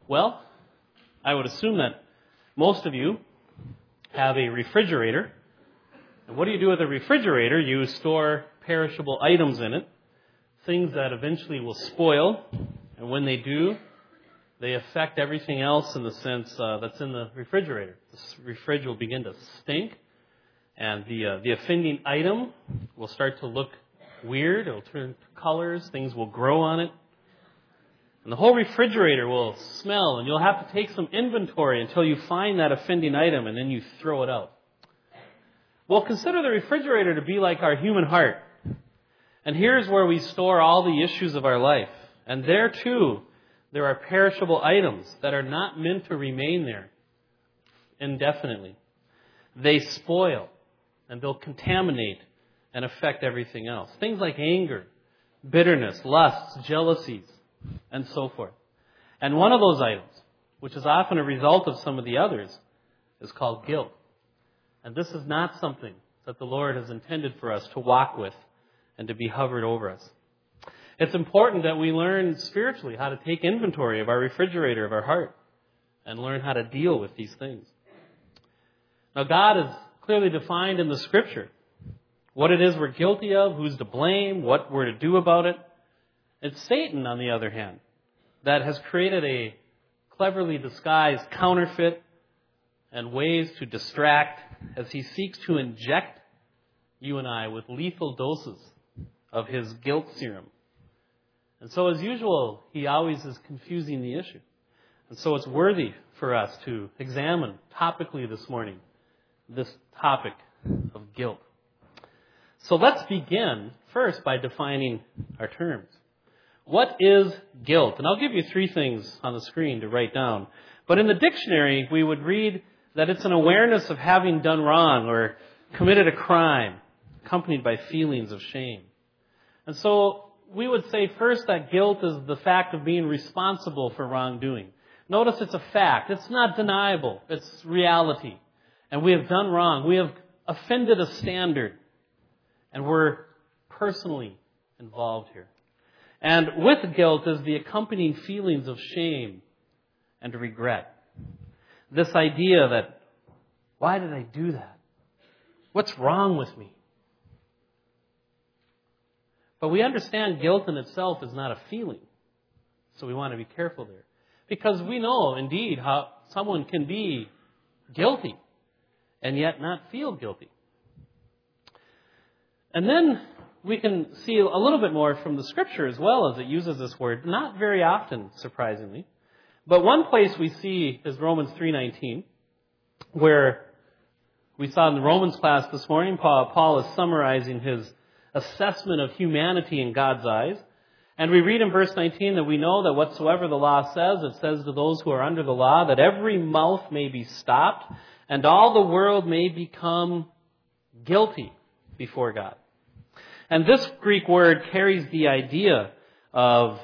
Well, I would assume that most of you have a refrigerator. And what do you do with a refrigerator? You store perishable items in it, things that eventually will spoil. And when they do, they affect everything else in the sense that's in the refrigerator. The fridge will begin to stink, and the offending item will start to look weird. It will turn colors. Things will grow on it. And the whole refrigerator will smell, and you'll have to take some inventory until you find that offending item, and then you throw it out. Well, consider the refrigerator to be like our human heart. And here's where we store all the issues of our life. And there, too, there are perishable items that are not meant to remain there indefinitely. They spoil, and they'll contaminate and affect everything else. Things like anger, bitterness, lusts, jealousies, and so forth. And one of those items, which is often a result of some of the others, is called guilt. And this is not something that the Lord has intended for us to walk with and to be hovered over us. It's important that we learn spiritually how to take inventory of our refrigerator, of our heart, and learn how to deal with these things. Now, God is clearly defined in the Scripture what it is we're guilty of, who's to blame, what we're to do about it. It's Satan, on the other hand, that has created a cleverly disguised counterfeit and ways to distract as he seeks to inject you and I with lethal doses of his guilt serum. And so, as usual, he always is confusing the issue. And so it's worthy for us to examine topically this morning this topic of guilt. So let's begin first by defining our terms. What is guilt? And I'll give you 3 things on the screen to write down. But in the dictionary, we would read that it's an awareness of having done wrong or committed a crime, accompanied by feelings of shame. And so we would say first that guilt is the fact of being responsible for wrongdoing. Notice it's a fact. It's not deniable. It's reality. And we have done wrong. We have offended a standard. And we're personally involved here. And with guilt is the accompanying feelings of shame and regret. This idea that, why did I do that? What's wrong with me? But we understand guilt in itself is not a feeling. So we want to be careful there. Because we know, indeed, how someone can be guilty and yet not feel guilty. And then we can see a little bit more from the Scripture as well as it uses this word, not very often, surprisingly. But one place we see is Romans 3:19, where we saw in the Romans class this morning, Paul is summarizing his assessment of humanity in God's eyes. And we read in verse 19 that we know that whatsoever the law says, it says to those who are under the law, that every mouth may be stopped, and all the world may become guilty before God. And this Greek word carries the idea of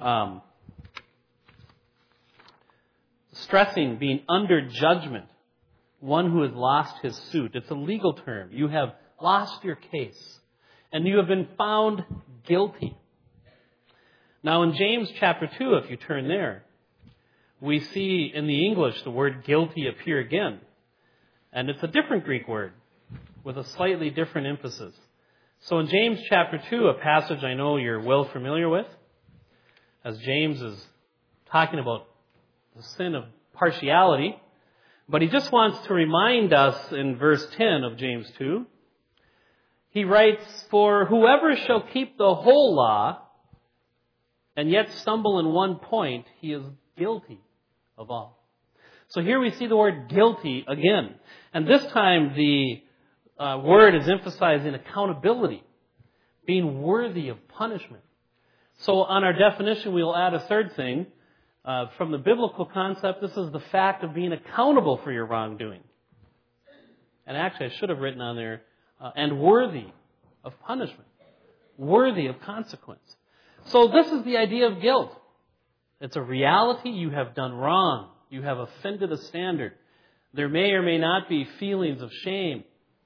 stressing being under judgment, one who has lost his suit. It's a legal term. You have lost your case, and you have been found guilty. Now in James chapter 2, if you turn there, we see in the English the word guilty appear again. And it's a different Greek word with a slightly different emphasis. So in James chapter 2, a passage I know you're well familiar with, as James is talking about the sin of partiality, but he just wants to remind us in verse 10 of James 2, he writes, "For whoever shall keep the whole law and yet stumble in one point, he is guilty of all." So here we see the word guilty again. And this time the word is emphasizing accountability, being worthy of punishment. So on our definition, we'll add a third thing. From the biblical concept, this is the fact of being accountable for your wrongdoing. And actually, I should have written on there, and worthy of punishment, worthy of consequence. So this is the idea of guilt. It's a reality. You have done wrong. You have offended a standard. There may or may not be feelings of shame,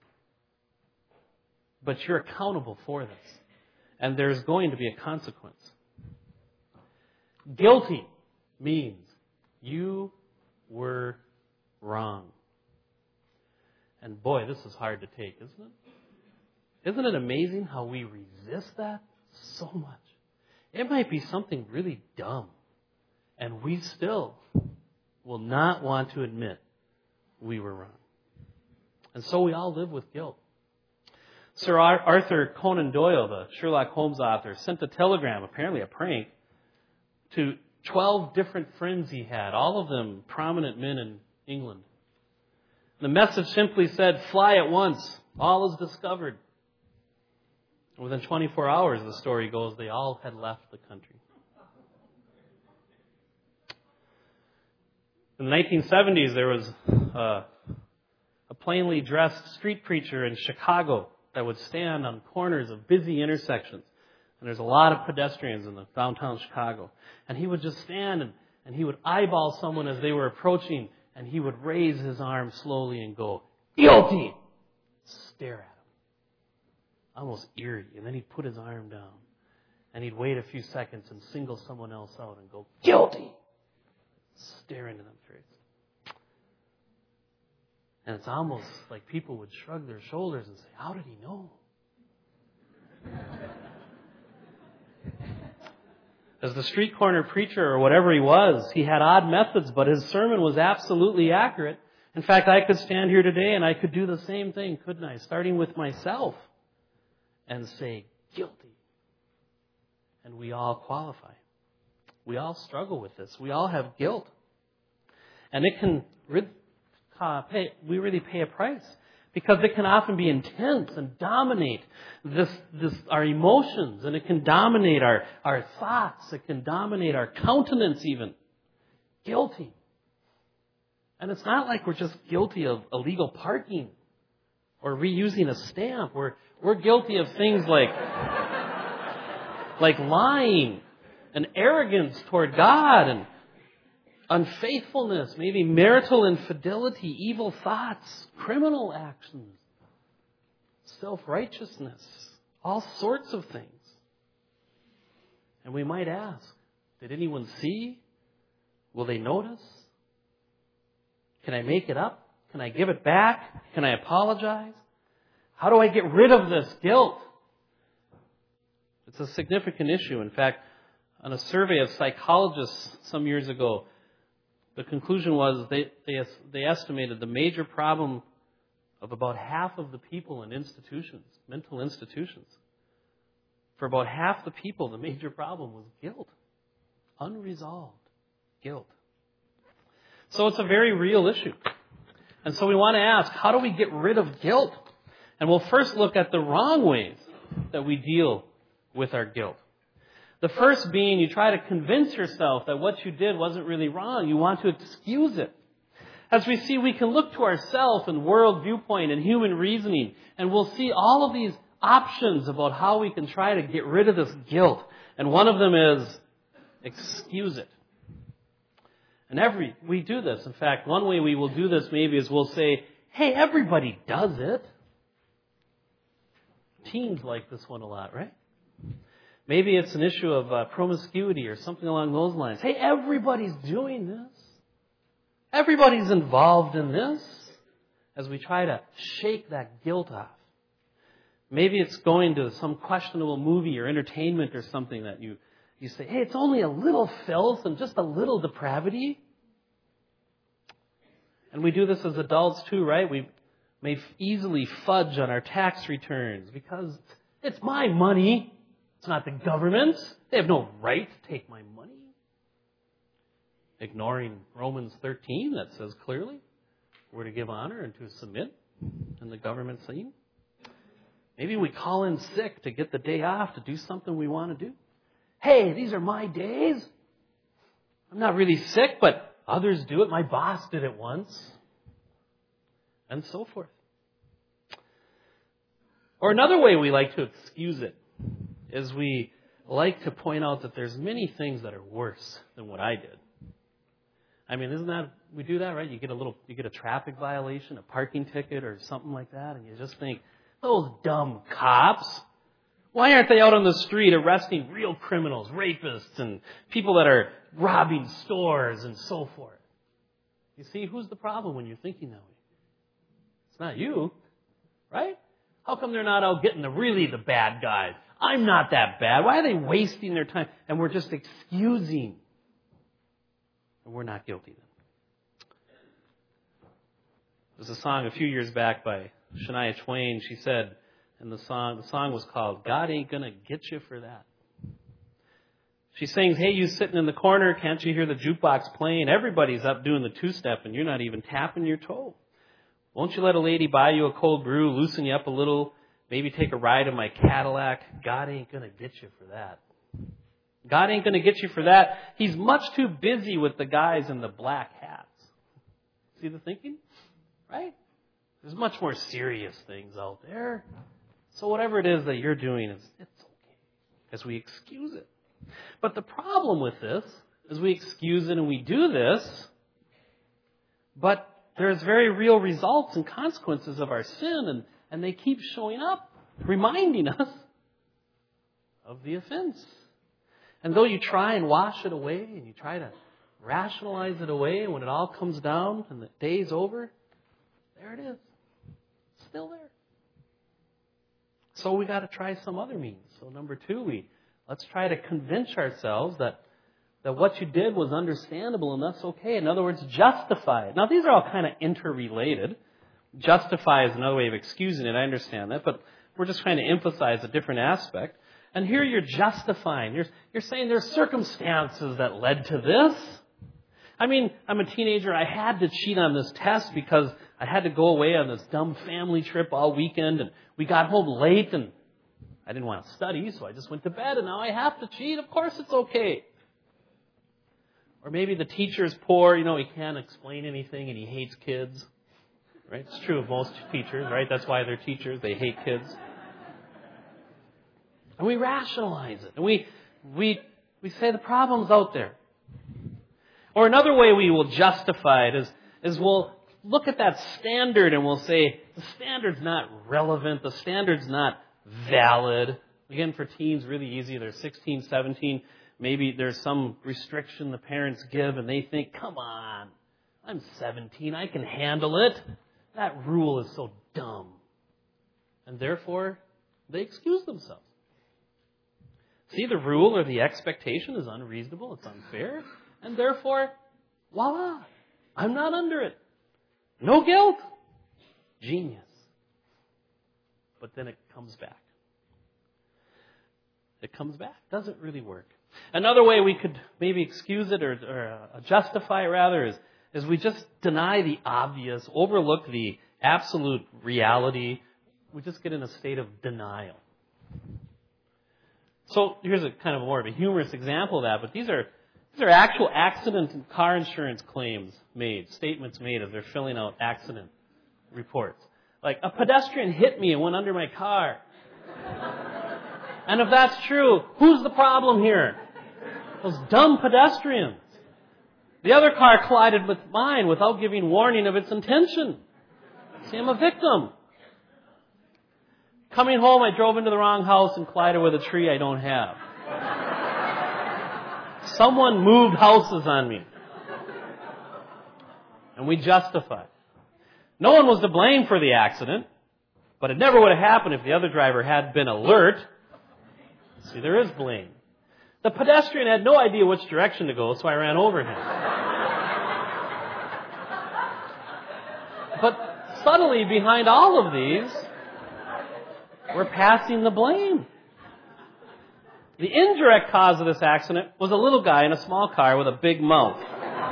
but you're accountable for this. And there's going to be a consequence. Guilty means You were wrong. And boy, this is hard to take, isn't it? Isn't it amazing how we resist that so much? It might be something really dumb, and we still will not want to admit we were wrong. And so we all live with guilt. Sir Arthur Conan Doyle, the Sherlock Holmes author, sent a telegram, apparently a prank, to 12 different friends he had, all of them prominent men in England. The message simply said, "Fly at once. All is discovered." And within 24 hours, the story goes, they all had left the country. In the 1970s, there was a plainly dressed street preacher in Chicago that would stand on corners of busy intersections. And there's a lot of pedestrians in the downtown Chicago. And he would just stand and he would eyeball someone as they were approaching, and he would raise his arm slowly and go, "Guilty!" Stare at him. Almost eerie. And then he'd put his arm down. And he'd wait a few seconds and single someone else out and go, "Guilty!" Stare into them face. And it's almost like people would shrug their shoulders and say, "How did he know?" As the street corner preacher or whatever he was, he had odd methods, but his sermon was absolutely accurate. In fact, I could stand here today and I could do the same thing, couldn't I? Starting with myself and say, "Guilty." And we all qualify. We all struggle with this. We all have guilt. And it can we really pay a price, because it can often be intense and dominate our emotions, and it can dominate our thoughts. It can dominate our countenance even. Guilty. And it's not like we're just guilty of illegal parking or reusing a stamp. We're guilty of things like lying and arrogance toward God and unfaithfulness, maybe marital infidelity, evil thoughts, criminal actions, self-righteousness, all sorts of things. And we might ask, did anyone see? Will they notice? Can I make it up? Can I give it back? Can I apologize? How do I get rid of this guilt? It's a significant issue. In fact, on a survey of psychologists some years ago, the conclusion was they estimated the major problem of about half of the people in institutions, mental institutions. For about half the people, the major problem was guilt. Unresolved guilt. So it's a very real issue. And so we want to ask, how do we get rid of guilt? And we'll first look at the wrong ways that we deal with our guilt. The first being, you try to convince yourself that what you did wasn't really wrong. You want to excuse it. As we see, we can look to ourself and world viewpoint and human reasoning, and we'll see all of these options about how we can try to get rid of this guilt. And one of them is excuse it. And we do this. In fact, one way we will do this maybe is we'll say, "Hey, everybody does it." Teens like this one a lot, right? Maybe it's an issue of promiscuity or something along those lines. Hey, everybody's doing this. Everybody's involved in this, as we try to shake that guilt off. Maybe it's going to some questionable movie or entertainment or something that you say, "Hey, it's only a little filth and just a little depravity." And we do this as adults too, right? We may easily fudge on our tax returns because it's my money. It's not the government's. They have no right to take my money. Ignoring Romans 13 that says clearly we're to give honor and to submit in the government scene. Maybe we call in sick to get the day off to do something we want to do. Hey, these are my days. I'm not really sick, but others do it. My boss did it once. And so forth. Or another way we like to excuse it is we like to point out that there's many things that are worse than what I did. I mean, we do that, right? You get a traffic violation, a parking ticket or something like that, and you just think, those dumb cops. Why aren't they out on the street arresting real criminals, rapists, and people that are robbing stores and so forth? You see, who's the problem when you're thinking that way? It's not you, right? How come they're not out getting the bad guys? I'm not that bad. Why are they wasting their time? And we're just excusing. And we're not guilty then. There's a song a few years back by Shania Twain. She said, and the song was called, God Ain't Gonna Get You for That. She sings, hey, you sitting in the corner, can't you hear the jukebox playing? Everybody's up doing the two-step and you're not even tapping your toe. Won't you let a lady buy you a cold brew, loosen you up a little, maybe take a ride in my Cadillac? God ain't gonna get you for that. God ain't gonna get you for that. He's much too busy with the guys in the black hats. See the thinking? Right? There's much more serious things out there. So whatever it is that you're doing, it's okay. As we excuse it. But the problem with this is we excuse it and we do this, but there's very real results and consequences of our sin, and they keep showing up, reminding us of the offense. And though you try and wash it away, and you try to rationalize it away, when it all comes down and the day's over, there it is. It's still there. So we got to try some other means. So number 2, let's try to convince ourselves that what you did was understandable and that's okay. In other words, justify it. Now, these are all kind of interrelated. Justify is another way of excusing it. I understand that. But we're just trying to emphasize a different aspect. And here you're justifying. You're saying there's circumstances that led to this. I mean, I'm a teenager. I had to cheat on this test because I had to go away on this dumb family trip all weekend. And we got home late and I didn't want to study, so I just went to bed. And now I have to cheat. Of course it's okay. Or maybe the teacher's poor, he can't explain anything and he hates kids. Right? It's true of most teachers, right? That's why they're teachers. They hate kids. And we rationalize it. And we say the problem's out there. Or another way we will justify it is we'll look at that standard and we'll say, the standard's not relevant. The standard's not valid. Again, for teens, really easy. They're 16, 17. Maybe there's some restriction the parents give and they think, come on, I'm 17, I can handle it. That rule is so dumb. And therefore, they excuse themselves. See, the rule or the expectation is unreasonable, it's unfair, and therefore, voila, I'm not under it. No guilt. Genius. But then it comes back. It comes back. Doesn't really work. Another way we could maybe excuse it or justify it rather is we just deny the obvious, overlook the absolute reality. We just get in a state of denial. So here's a kind of more of a humorous example of that, but these are actual accident and car insurance claims made, statements made as they're filling out accident reports. Like, a pedestrian hit me and went under my car. And if that's true, who's the problem here? Those dumb pedestrians. The other car collided with mine without giving warning of its intention. See, I'm a victim. Coming home, I drove into the wrong house and collided with a tree I don't have. Someone moved houses on me. And we justify. No one was to blame for the accident, but it never would have happened if the other driver had been alert. See, there is blame. The pedestrian had no idea which direction to go, so I ran over him. But subtly behind all of these, we're passing the blame. The indirect cause of this accident was a little guy in a small car with a big mouth.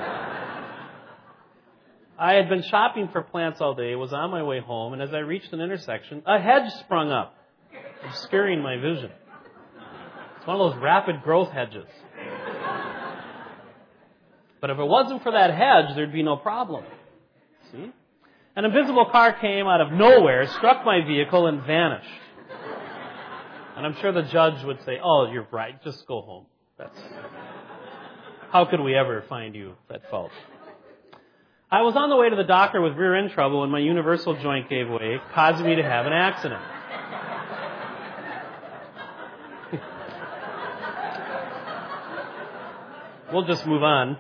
I had been shopping for plants all day, was on my way home, and as I reached an intersection, a hedge sprung up, obscuring my vision. It's one of those rapid growth hedges. But if it wasn't for that hedge, there'd be no problem. See? An invisible car came out of nowhere, struck my vehicle, and vanished. And I'm sure the judge would say, oh, you're right, just go home. How could we ever find you at fault? I was on the way to the doctor with rear end trouble when my universal joint gave way, causing me to have an accident. We'll just move on.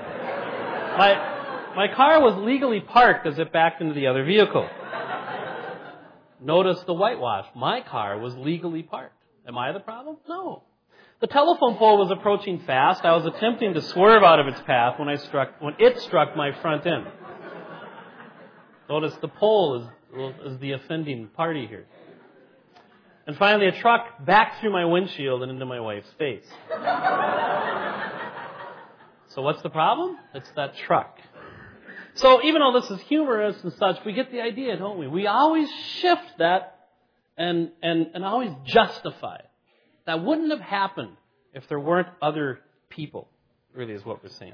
My car was legally parked as it backed into the other vehicle. Notice the whitewash. My car was legally parked. Am I the problem? No. The telephone pole was approaching fast. I was attempting to swerve out of its path when it struck my front end. Notice the pole is the offending party here. And finally, a truck backed through my windshield and into my wife's face. So what's the problem? It's that truck. So even though this is humorous and such, we get the idea, don't we? We always shift that and always justify it. That wouldn't have happened if there weren't other people, really is what we're saying.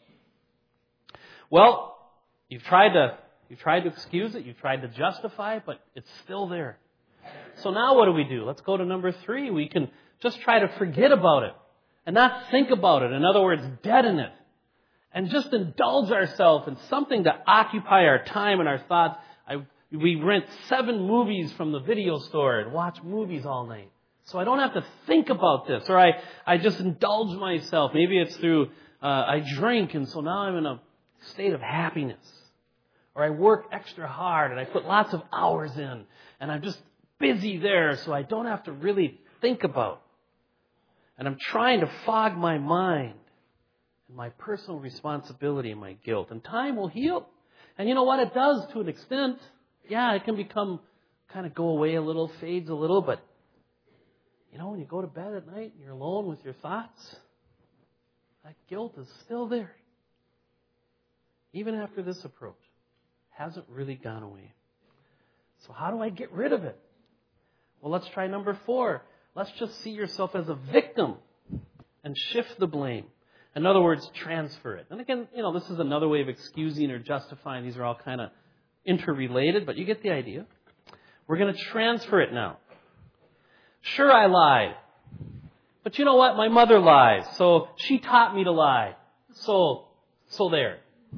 Well, you've tried to excuse it, you've tried to justify it, but it's still there. So now what do? Let's go to number 3. We can just try to forget about it and not think about it. In other words, deaden it. And just indulge ourselves in something to occupy our time and our thoughts. We rent 7 movies from the video store and watch movies all night. So I don't have to think about this. Or I just indulge myself. Maybe it's through, I drink and so now I'm in a state of happiness. Or I work extra hard and I put lots of hours in. And I'm just busy there so I don't have to really think about. And I'm trying to fog my mind. My personal responsibility and my guilt. And time will heal. And you know what? It does to an extent. Yeah, it can become, kind of go away a little, fades a little. But, you know, when you go to bed at night and you're alone with your thoughts, that guilt is still there. Even after this approach. Hasn't really gone away. So how do I get rid of it? Well, let's try number 4. Let's just see yourself as a victim and shift the blame. In other words, transfer it. And again, you know, this is another way of excusing or justifying. These are all kind of interrelated, but you get the idea. We're going to transfer it now. Sure, I lied. But you know what? My mother lies. So she taught me to lie. So there.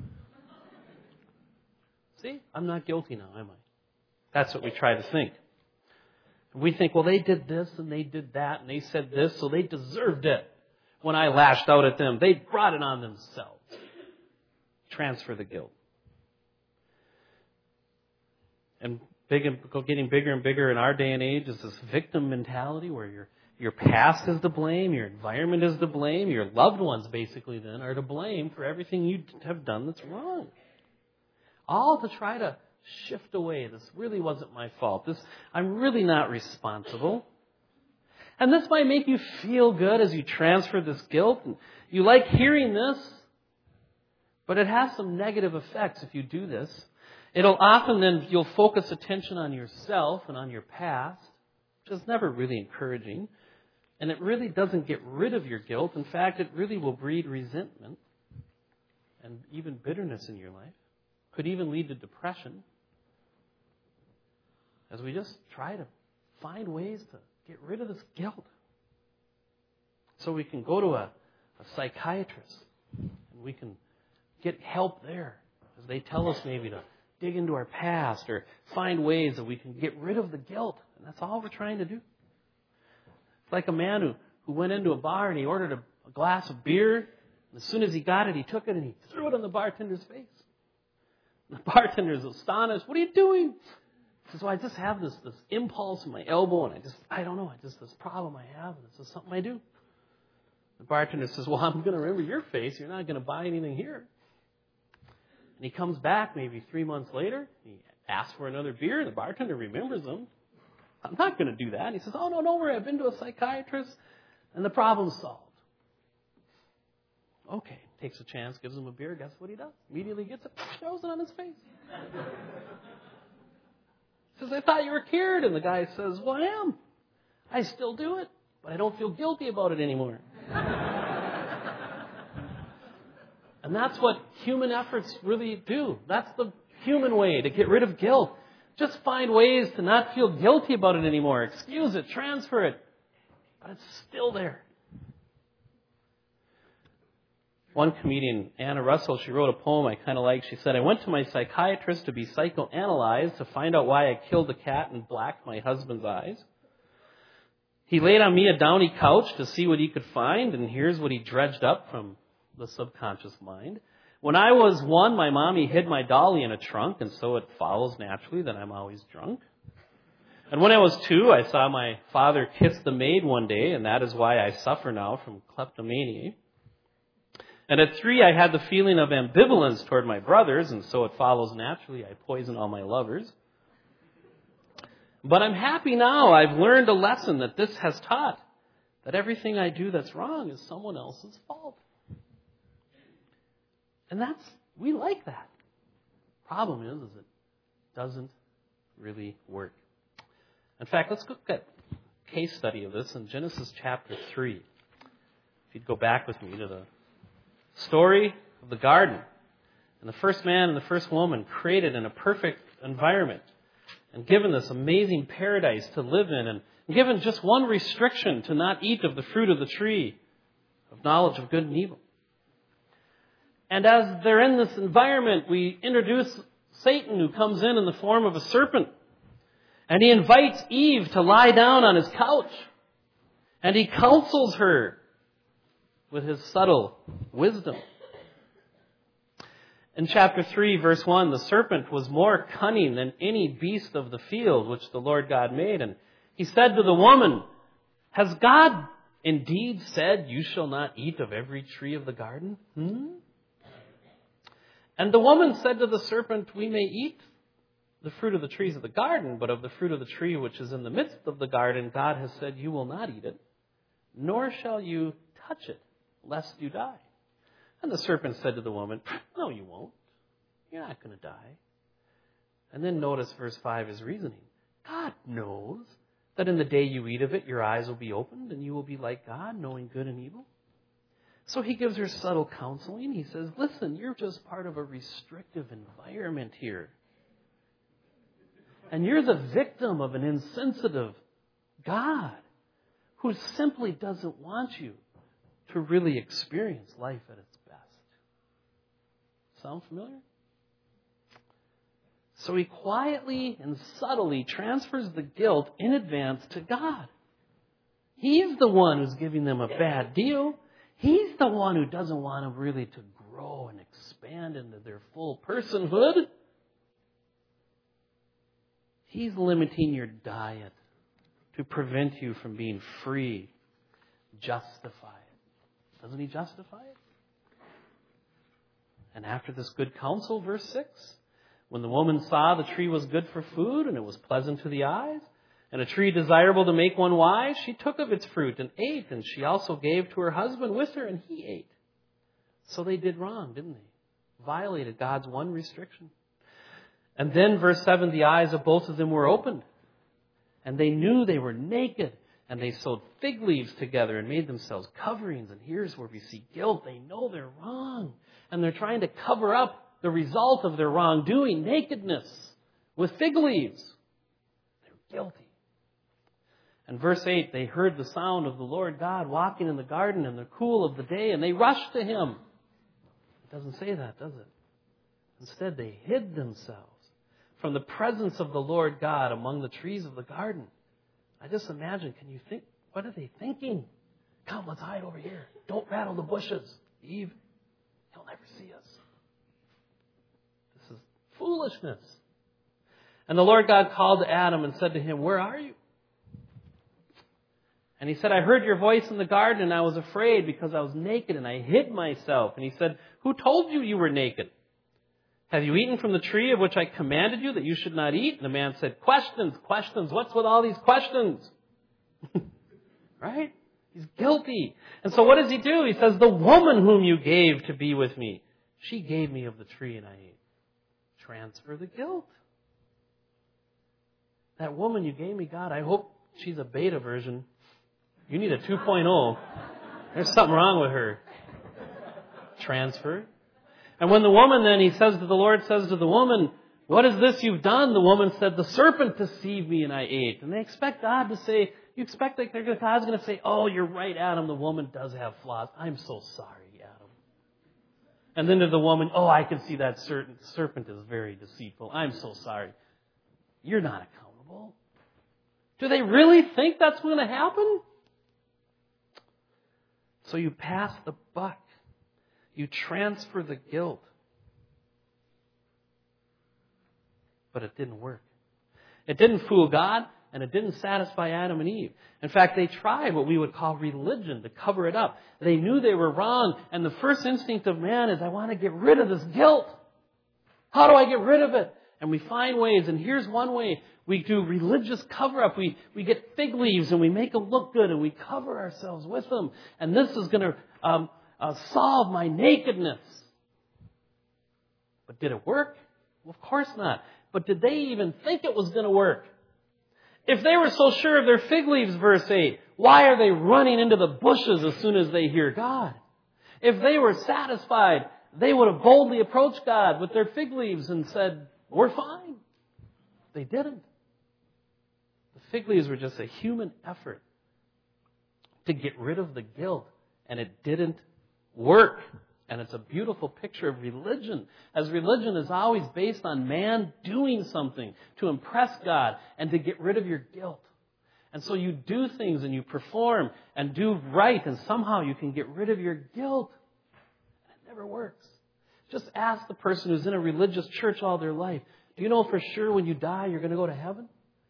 See? I'm not guilty now, am I? That's what we try to think. We think, well, they did this and they did that and they said this, so they deserved it. When I lashed out at them, they brought it on themselves. Transfer the guilt. And getting bigger and bigger in our day and age is this victim mentality where your past is to blame, your environment is to blame, your loved ones basically then are to blame for everything you have done that's wrong. All to try to shift away. This really wasn't my fault. I'm really not responsible. And this might make you feel good as you transfer this guilt. And you like hearing this, but it has some negative effects if you do this. It'll often then, you'll focus attention on yourself and on your past, which is never really encouraging. And it really doesn't get rid of your guilt. In fact, it really will breed resentment and even bitterness in your life. Could even lead to depression. As we just try to find ways to get rid of this guilt. So we can go to a psychiatrist and we can get help there as they tell us maybe to dig into our past or find ways that we can get rid of the guilt. And that's all we're trying to do. It's like a man who went into a bar and he ordered a glass of beer. And as soon as he got it, he took it and he threw it on the bartender's face. The bartender's astonished. What are you doing? He says, well, I just have this impulse in my elbow, and I don't know, this problem I have, and this is something I do. The bartender says, well, I'm going to remember your face. You're not going to buy anything here. And he comes back maybe 3 months later. He asks for another beer, and the bartender remembers him. I'm not going to do that. And he says, oh, no, don't worry. I've been to a psychiatrist, and the problem's solved. Okay. Takes a chance, gives him a beer. Guess what he does? Immediately gets it, throws it on his face. Says, I thought you were cured. And the guy says, well, I am. I still do it, but I don't feel guilty about it anymore. And that's what human efforts really do. That's the human way to get rid of guilt. Just find ways to not feel guilty about it anymore. Excuse it, transfer it. But it's still there. One comedian, Anna Russell, she wrote a poem I kind of like. She said, I went to my psychiatrist to be psychoanalyzed to find out why I killed the cat and blacked my husband's eyes. He laid on me a downy couch to see what he could find, and here's what he dredged up from the subconscious mind. When I was 1, my mommy hid my dolly in a trunk, and so it follows naturally that I'm always drunk. And when I was 2, I saw my father kiss the maid one day, and that is why I suffer now from kleptomania. And at 3, I had the feeling of ambivalence toward my brothers, and so it follows naturally I poison all my lovers. But I'm happy now. I've learned a lesson that this has taught, that everything I do that's wrong is someone else's fault. And we like that. Problem is it doesn't really work. In fact, let's look at a case study of this in Genesis chapter 3. If you'd go back with me to the story of the garden. And the first man and the first woman created in a perfect environment and given this amazing paradise to live in and given just one restriction to not eat of the fruit of the tree of knowledge of good and evil. And as they're in this environment, we introduce Satan, who comes in the form of a serpent. And he invites Eve to lie down on his couch. And he counsels her with his subtle wisdom. In chapter 3, verse 1, the serpent was more cunning than any beast of the field which the Lord God made. And he said to the woman, "Has God indeed said, 'You shall not eat of every tree of the garden'?" And the woman said to the serpent, "We may eat the fruit of the trees of the garden, but of the fruit of the tree which is in the midst of the garden, God has said, 'You will not eat it, nor shall you touch it, lest you die.' And the serpent said to the woman, 'No, you won't. You're not going to die.'" And then notice verse 5 is reasoning. God knows that in the day you eat of it, your eyes will be opened, and you will be like God, knowing good and evil. So he gives her subtle counseling. He says, "Listen, you're just part of a restrictive environment here. And you're the victim of an insensitive God who simply doesn't want you to really experience life at its best." Sound familiar? So he quietly and subtly transfers the guilt in advance to God. He's the one who's giving them a bad deal. He's the one who doesn't want them really to grow and expand into their full personhood. He's limiting your diet to prevent you from being free. Justify it. Doesn't he justify it? And after this good counsel, verse 6, when the woman saw the tree was good for food and it was pleasant to the eyes, and a tree desirable to make one wise, she took of its fruit and ate, and she also gave to her husband with her, and he ate. So they did wrong, didn't they? Violated God's one restriction. And then, verse 7, the eyes of both of them were opened, and they knew they were naked, and they sewed fig leaves together and made themselves coverings. And here's where we see guilt. They know they're wrong, and they're trying to cover up the result of their wrongdoing, nakedness, with fig leaves. They're guilty. And verse 8, they heard the sound of the Lord God walking in the garden in the cool of the day, and they rushed to him. It doesn't say that, does it? Instead, they hid themselves from the presence of the Lord God among the trees of the garden. I just imagine, can you think, what are they thinking? Come, let's hide over here. Don't rattle the bushes. Eve, he'll never see us. This is foolishness. And the Lord God called to Adam and said to him, "Where are you?" And he said, "I heard your voice in the garden, and I was afraid because I was naked, and I hid myself." And he said, "Who told you you were naked? Have you eaten from the tree of which I commanded you that you should not eat?" And the man said, Questions. What's with all these questions?" Right? He's guilty. And so what does he do? He says, "The woman whom you gave to be with me, she gave me of the tree and I ate." Transfer the guilt. That woman you gave me, God, I hope she's a beta version. You need a 2.0. There's something wrong with her. Transfer. And when the woman then, the Lord says to the woman, "What is this you've done?" The woman said, "The serpent deceived me and I ate." And they expect God to say, you expect that God's going to say, "Oh, you're right, Adam, the woman does have flaws. I'm so sorry, Adam." And then to the woman, "Oh, I can see that serpent is very deceitful. I'm so sorry." You're not accountable. Do they really think that's going to happen? So you pass the buck. You transfer the guilt. But it didn't work. It didn't fool God, and it didn't satisfy Adam and Eve. In fact, they tried what we would call religion to cover it up. They knew they were wrong, and the first instinct of man is, I want to get rid of this guilt. How do I get rid of it? And we find ways, and here's one way. We do religious cover-up. We get fig leaves, and we make them look good, and we cover ourselves with them. And this is going to solve my nakedness. But did it work? Well, of course not. But did they even think it was going to work? If they were so sure of their fig leaves, verse 8, why are they running into the bushes as soon as they hear God? If they were satisfied, they would have boldly approached God with their fig leaves and said, we're fine. They didn't. The fig leaves were just a human effort to get rid of the guilt, and it didn't work. And it's a beautiful picture of religion, as religion is always based on man doing something to impress God and to get rid of your guilt. And so you do things and you perform and do right, and somehow you can get rid of your guilt. And it never works. Just ask the person who's in a religious church all their life, do you know for sure when you die you're going to go to heaven?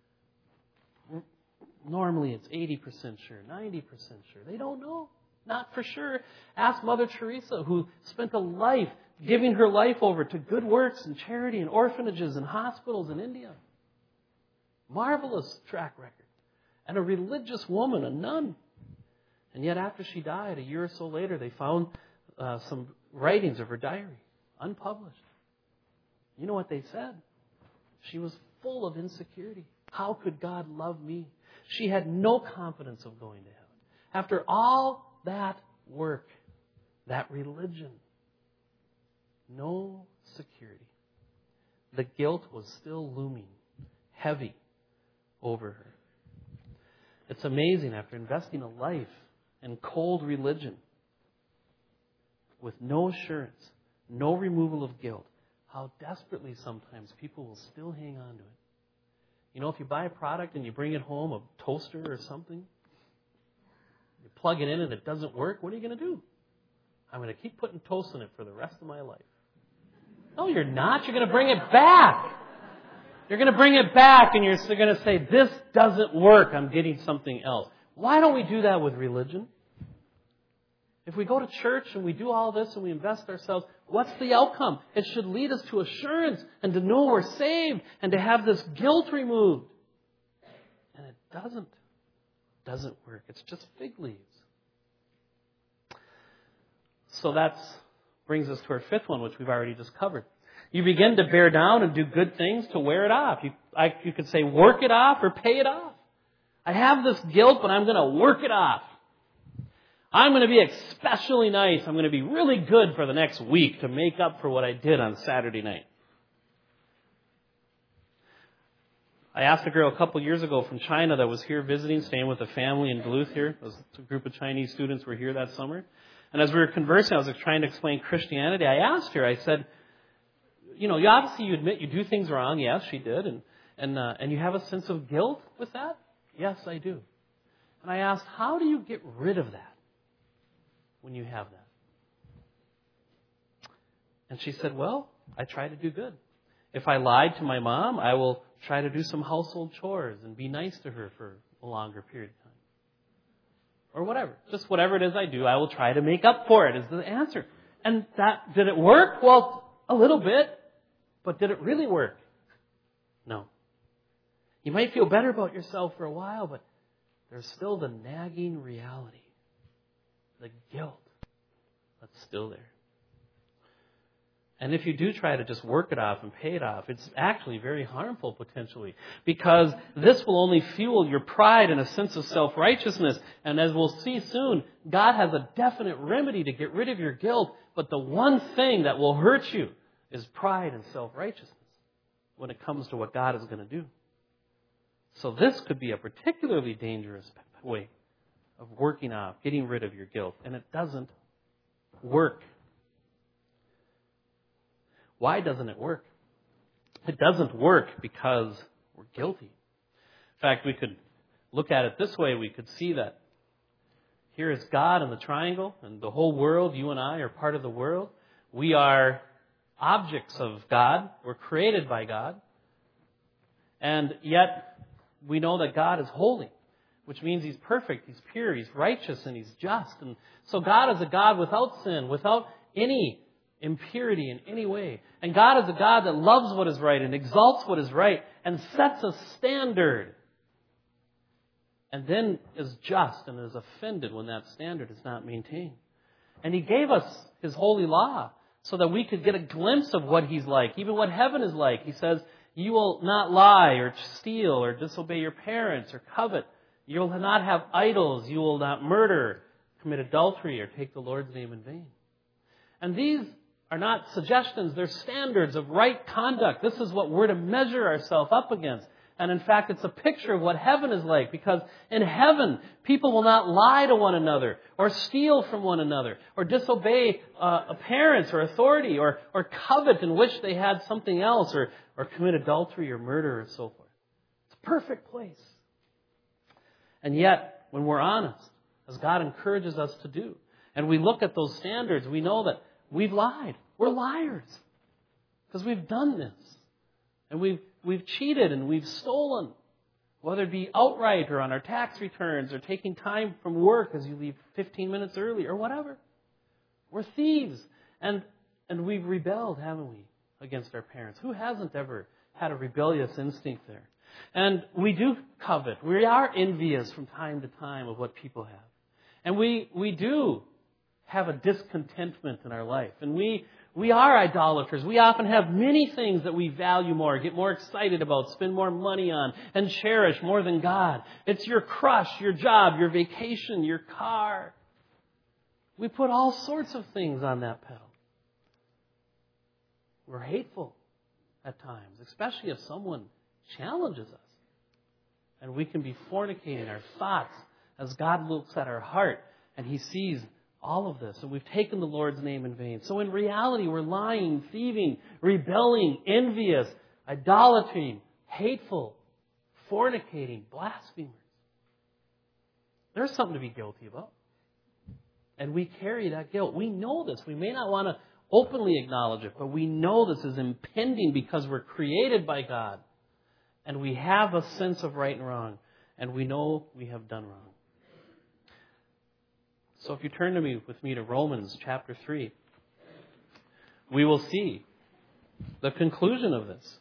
Normally it's 80% sure, 90% sure. They don't know. Not for sure. Ask Mother Teresa, who spent a life giving her life over to good works and charity and orphanages and hospitals in India. Marvelous track record. And a religious woman, a nun. And yet after she died, a year or so later, they found some writings of her diary, unpublished. You know what they said? She was full of insecurity. How could God love me? She had no confidence of going to heaven. After all that work, that religion, no security. The guilt was still looming, heavy over her. It's amazing, after investing a life in cold religion, with no assurance, no removal of guilt, how desperately sometimes people will still hang on to it. You know, if you buy a product and you bring it home, a toaster or something, you plug it in and it doesn't work, what are you going to do? I'm going to keep putting toast in it for the rest of my life. No, you're not. You're going to bring it back. You're going to bring it back and you're going to say, this doesn't work. I'm getting something else. Why don't we do that with religion? If we go to church and we do all this and we invest ourselves, what's the outcome? It should lead us to assurance and to know we're saved and to have this guilt removed. And it doesn't work. It's just fig leaves. So that brings us to our fifth one, which we've already just covered. You begin to bear down and do good things to wear it off. You could say work it off or pay it off. I have this guilt, but I'm going to work it off. I'm going to be especially nice. I'm going to be really good for the next week to make up for what I did on Saturday night. I asked a girl a couple years ago from China that was here visiting, staying with a family in Duluth here. It was a group of Chinese students were here that summer. And as we were conversing, I was trying to explain Christianity. I asked her, I said, you know, you admit you do things wrong. Yes, she did. And you have a sense of guilt with that? Yes, I do. And I asked, how do you get rid of that when you have that? And she said, well, I try to do good. If I lied to my mom, I will try to do some household chores and be nice to her for a longer period of time. Or whatever. Just whatever it is I do, I will try to make up for it is the answer. And did it work? Well, a little bit. But did it really work? No. You might feel better about yourself for a while, but there's still the nagging reality. The guilt that's still there. And if you do try to just work it off and pay it off, it's actually very harmful potentially, because this will only fuel your pride and a sense of self-righteousness. And as we'll see soon, God has a definite remedy to get rid of your guilt, but the one thing that will hurt you is pride and self-righteousness when it comes to what God is going to do. So this could be a particularly dangerous way of working off, getting rid of your guilt, and it doesn't work. Why doesn't it work? It doesn't work because we're guilty. In fact, we could look at it this way. We could see that here is God in the triangle, and the whole world, you and I, are part of the world. We are objects of God. We're created by God. And yet, we know that God is holy, which means He's perfect, He's pure, He's righteous, and He's just. And so God is a God without sin, without any impurity in any way. And God is a God that loves what is right and exalts what is right and sets a standard. And then is just and is offended when that standard is not maintained. And He gave us His holy law so that we could get a glimpse of what He's like, even what heaven is like. He says, you will not lie or steal or disobey your parents or covet. You will not have idols. You will not murder, commit adultery, or take the Lord's name in vain. And these are not suggestions. They're standards of right conduct. This is what we're to measure ourselves up against. And in fact, it's a picture of what heaven is like, because in heaven, people will not lie to one another or steal from one another or disobey parents or authority or covet and wish they had something else or commit adultery or murder or so forth. It's a perfect place. And yet, when we're honest, as God encourages us to do, and we look at those standards, we know that we've lied. We're liars because we've done this. And we've cheated and we've stolen, whether it be outright or on our tax returns or taking time from work as you leave 15 minutes early or whatever. We're thieves. And we've rebelled, haven't we, against our parents? Who hasn't ever had a rebellious instinct there? And we do covet. We are envious from time to time of what people have. And we do have a discontentment in our life. And we are idolaters. We often have many things that we value more, get more excited about, spend more money on, and cherish more than God. It's your crush, your job, your vacation, your car. We put all sorts of things on that pedal. We're hateful at times, especially if someone challenges us. And we can be fornicating our thoughts as God looks at our heart and He sees all of this. And we've taken the Lord's name in vain. So in reality, we're lying, thieving, rebelling, envious, idolating, hateful, fornicating, blasphemers. There's something to be guilty about. And we carry that guilt. We know this. We may not want to openly acknowledge it, but we know this is impending because we're created by God. And we have a sense of right and wrong. And we know we have done wrong. So if you turn with me to Romans chapter 3, we will see the conclusion of this.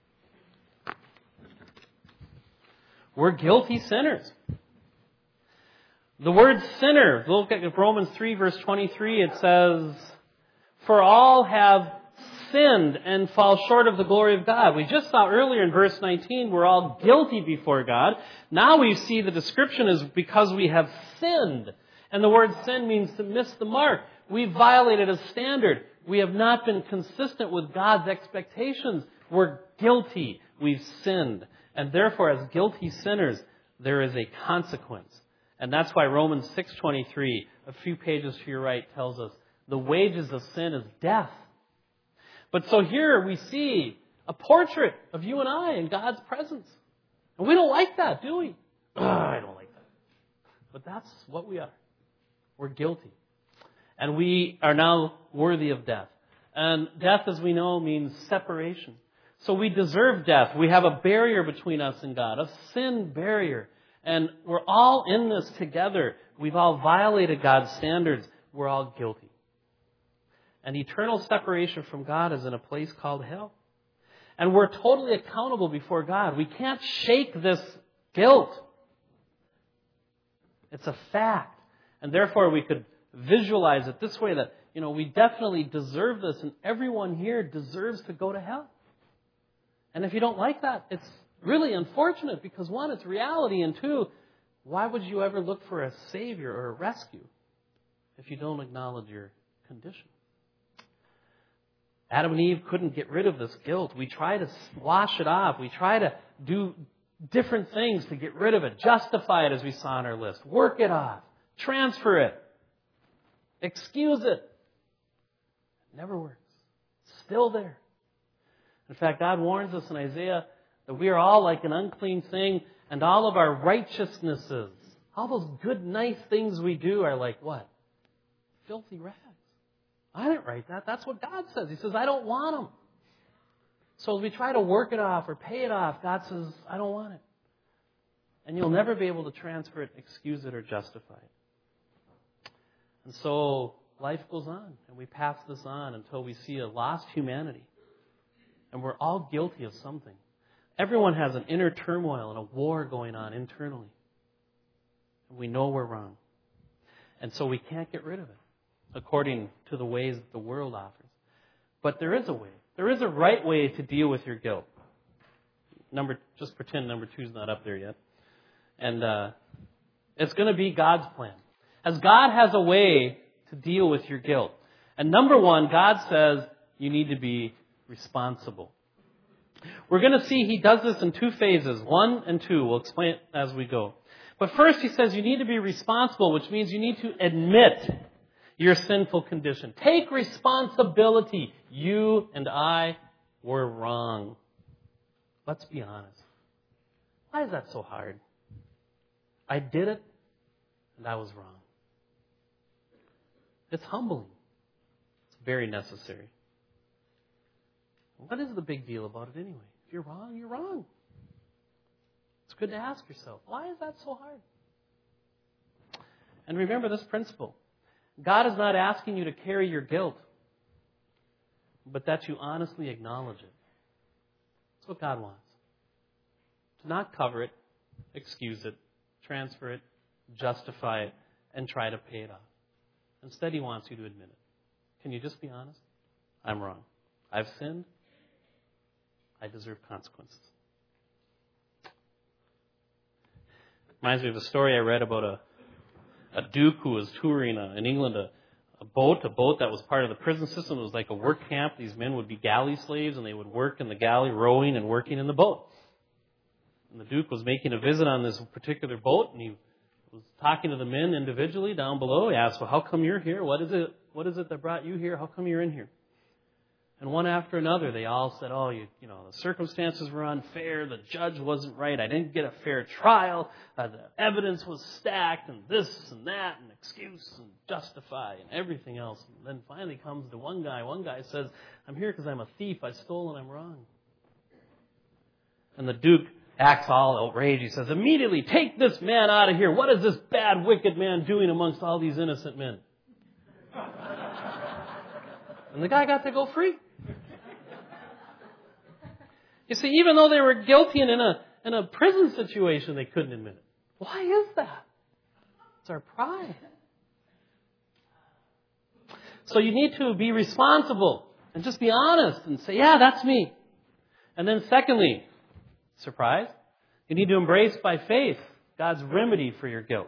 We're guilty sinners. The word sinner, look at Romans 3 verse 23, it says, for all have sinned and fall short of the glory of God. We just saw earlier in verse 19, we're all guilty before God. Now we see the description is because we have sinned. And the word sin means to miss the mark. We've violated a standard. We have not been consistent with God's expectations. We're guilty. We've sinned. And therefore, as guilty sinners, there is a consequence. And that's why Romans 6:23, a few pages to your right, tells us the wages of sin is death. But so here we see a portrait of you and I in God's presence. And we don't like that, do we? I don't like that. But that's what we are. We're guilty. And we are now worthy of death. And death, as we know, means separation. So we deserve death. We have a barrier between us and God, a sin barrier. And we're all in this together. We've all violated God's standards. We're all guilty. And eternal separation from God is in a place called hell. And we're totally accountable before God. We can't shake this guilt. It's a fact. And therefore, we could visualize it this way that, we definitely deserve this and everyone here deserves to go to hell. And if you don't like that, it's really unfortunate because one, it's reality, and two, why would you ever look for a savior or a rescue if you don't acknowledge your condition? Adam and Eve couldn't get rid of this guilt. We try to wash it off. We try to do different things to get rid of it, justify it as we saw on our list, work it off. Transfer it. Excuse it. It never works. It's still there. In fact, God warns us in Isaiah that we are all like an unclean thing and all of our righteousnesses All those good, nice things we do are like what? Filthy rags. I didn't write that. That's what God says. He says, I don't want them. So as we try to work it off or pay it off, God says, I don't want it. And you'll never be able to transfer it, excuse it, or justify it. And so life goes on, and we pass this on until we see a lost humanity. And we're all guilty of something. Everyone has an inner turmoil and a war going on internally. And we know we're wrong. And so we can't get rid of it, according to the ways that the world offers. But there is a way. There is a right way to deal with your guilt. Just pretend number 2 is not up there yet. And it's going to be God's plan. As God has a way to deal with your guilt. And number 1, God says you need to be responsible. We're going to see He does this in 2 phases, 1 and 2. We'll explain it as we go. But first He says you need to be responsible, which means you need to admit your sinful condition. Take responsibility. You and I were wrong. Let's be honest. Why is that so hard? I did it, and I was wrong. It's humbling. It's very necessary. What is the big deal about it anyway? If you're wrong, you're wrong. It's good to ask yourself, why is that so hard? And remember this principle. God is not asking you to carry your guilt, but that you honestly acknowledge it. That's what God wants. To not cover it, excuse it, transfer it, justify it, and try to pay it off. Instead, He wants you to admit it. Can you just be honest? I'm wrong. I've sinned. I deserve consequences. Reminds me of a story I read about a duke who was touring in England a boat that was part of the prison system. It was like a work camp. These men would be galley slaves, and they would work in the galley, rowing and working in the boat. And the duke was making a visit on this particular boat, and he was talking to the men individually down below. He asked, well, how come you're here? What is it that brought you here? How come you're in here? And one after another, they all said, the circumstances were unfair. The judge wasn't right. I didn't get a fair trial. The evidence was stacked, and this and that, and excuse and justify and everything else. And then finally comes to one guy. One guy says, I'm here because I'm a thief. I stole and I'm wrong. And the duke acts all outraged. He says, immediately take this man out of here. What is this bad, wicked man doing amongst all these innocent men? And the guy got to go free. You see, even though they were guilty and in a prison situation, they couldn't admit it. Why is that? It's our pride. So you need to be responsible and just be honest and say, yeah, that's me. And then secondly, surprise, you need to embrace by faith God's remedy for your guilt.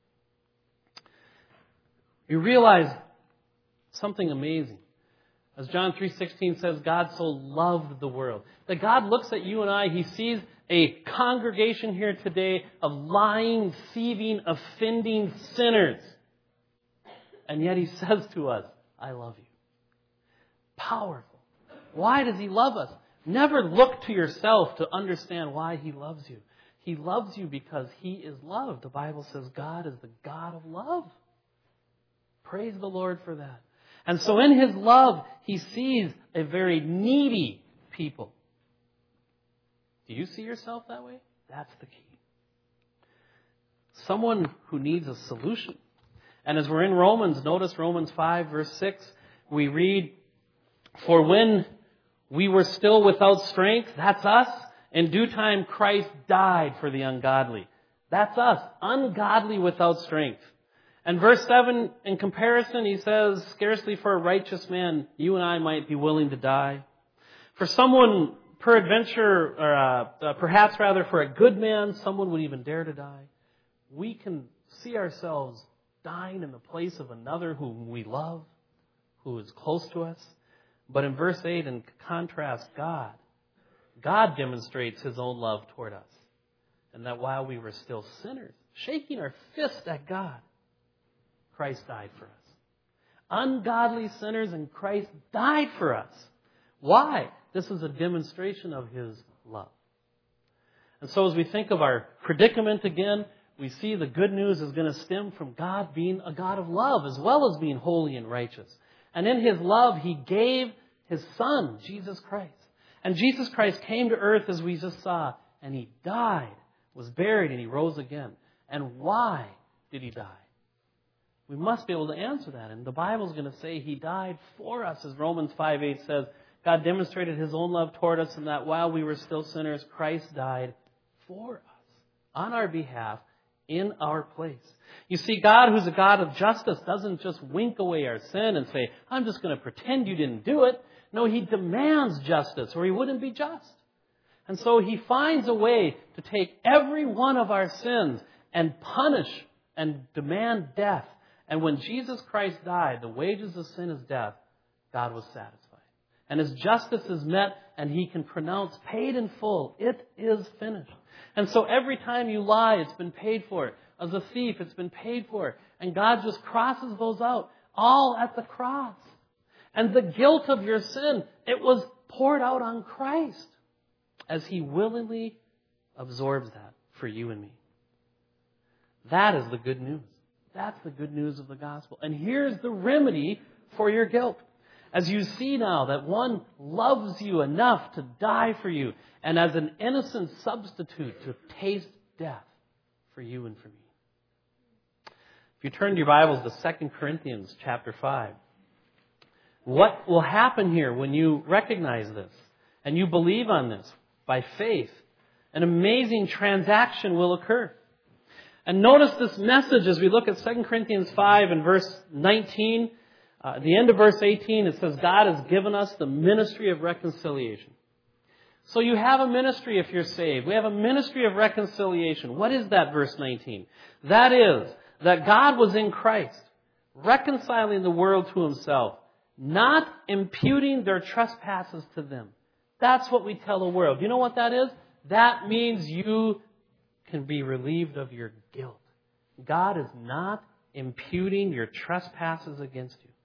You realize something amazing. As John 3:16 says, God so loved the world. That God looks at you and I, He sees a congregation here today of lying, thieving, offending sinners. And yet He says to us, I love you. Powerful. Why does He love us? Never look to yourself to understand why He loves you. He loves you because He is love. The Bible says God is the God of love. Praise the Lord for that. And so in His love, He sees a very needy people. Do you see yourself that way? That's the key. Someone who needs a solution. And as we're in Romans, notice Romans 5 verse 6, we read, for when we were still without strength, that's us, in due time Christ died for the ungodly. That's us, ungodly without strength. And verse 7, in comparison, he says, scarcely for a righteous man, you and I might be willing to die. For someone, peradventure, or perhaps rather for a good man, someone would even dare to die. We can see ourselves dying in the place of another whom we love, who is close to us. But in verse 8, in contrast, God demonstrates His own love toward us. And that while we were still sinners, shaking our fist at God, Christ died for us. Ungodly sinners, and Christ died for us. Why? This is a demonstration of His love. And so as we think of our predicament again, we see the good news is going to stem from God being a God of love as well as being holy and righteous. And in His love, He gave His Son, Jesus Christ. And Jesus Christ came to earth as we just saw, and He died, was buried, and He rose again. And why did He die? We must be able to answer that. And the Bible's going to say He died for us, as Romans 5:8 says. God demonstrated His own love toward us in that while we were still sinners, Christ died for us, on our behalf, in our place. You see, God, who's a God of justice, doesn't just wink away our sin and say, I'm just going to pretend you didn't do it. No, He demands justice, or He wouldn't be just. And so He finds a way to take every one of our sins and punish and demand death. And when Jesus Christ died, the wages of sin is death, God was satisfied. And His justice is met, and He can pronounce paid in full. It is finished. And so every time you lie, it's been paid for. As a thief, it's been paid for. And God just crosses those out, all at the cross. And the guilt of your sin, it was poured out on Christ as He willingly absorbs that for you and me. That is the good news. That's the good news of the gospel. And here's the remedy for your guilt. As you see now that one loves you enough to die for you, and as an innocent substitute to taste death for you and for me. If you turn to your Bibles to 2 Corinthians chapter 5, what will happen here when you recognize this and you believe on this by faith? An amazing transaction will occur. And notice this message as we look at 2 Corinthians 5 and verse 19. At the end of verse 18, it says, God has given us the ministry of reconciliation. So you have a ministry if you're saved. We have a ministry of reconciliation. What is that, verse 19? That is, that God was in Christ, reconciling the world to Himself, not imputing their trespasses to them. That's what we tell the world. You know what that is? That means you can be relieved of your guilt. God is not imputing your trespasses against you.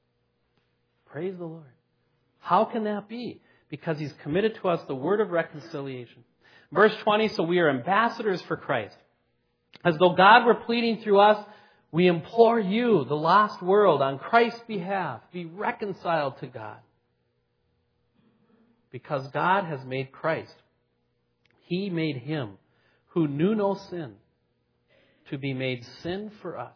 Praise the Lord. How can that be? Because He's committed to us the word of reconciliation. Verse 20, so we are ambassadors for Christ. As though God were pleading through us, we implore you, the lost world, on Christ's behalf, be reconciled to God. Because God has made Christ. He made Him who knew no sin to be made sin for us.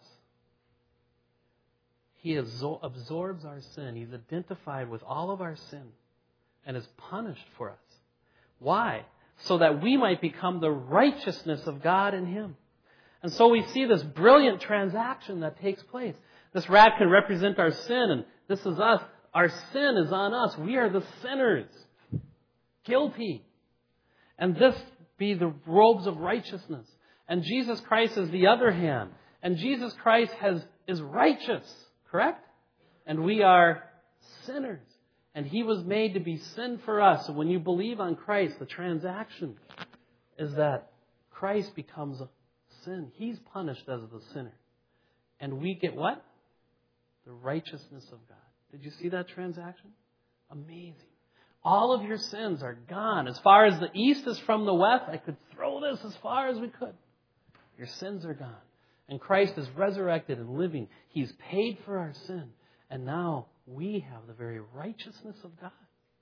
He absorbs our sin. He's identified with all of our sin and is punished for us. Why? So that we might become the righteousness of God in Him. And so we see this brilliant transaction that takes place. This rag can represent our sin, and this is us. Our sin is on us. We are the sinners. Guilty. And this be the robes of righteousness. And Jesus Christ is the other hand. And Jesus Christ is righteous. Correct? And we are sinners. And He was made to be sin for us. So when you believe on Christ, the transaction is that Christ becomes a sin. He's punished as the sinner. And we get what? The righteousness of God. Did you see that transaction? Amazing. All of your sins are gone. As far as the east is from the west, I could throw this as far as we could. Your sins are gone. And Christ is resurrected and living. He's paid for our sin. And now we have the very righteousness of God.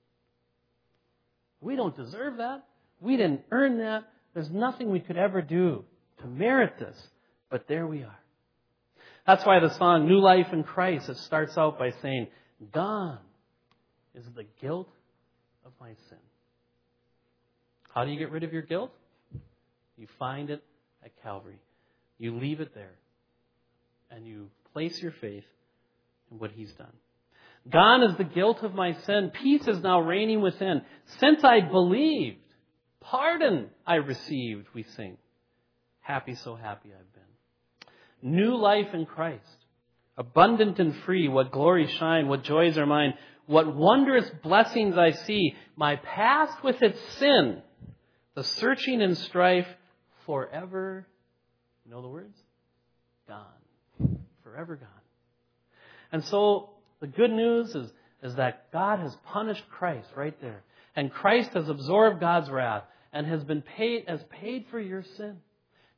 We don't deserve that. We didn't earn that. There's nothing we could ever do to merit this. But there we are. That's why the song New Life in Christ, it starts out by saying, gone is the guilt of my sin. How do you get rid of your guilt? You find it at Calvary. You leave it there. And you place your faith in what He's done. Gone is the guilt of my sin. Peace is now reigning within. Since I believed, pardon I received, we sing. Happy, so happy I've been. New life in Christ. Abundant and free. What glories shine. What joys are mine. What wondrous blessings I see. My past with its sin. The searching and strife. Forever. You know the words? Gone. Forever gone. And so the good news is that God has punished Christ right there. And Christ has absorbed God's wrath and has paid for your sin.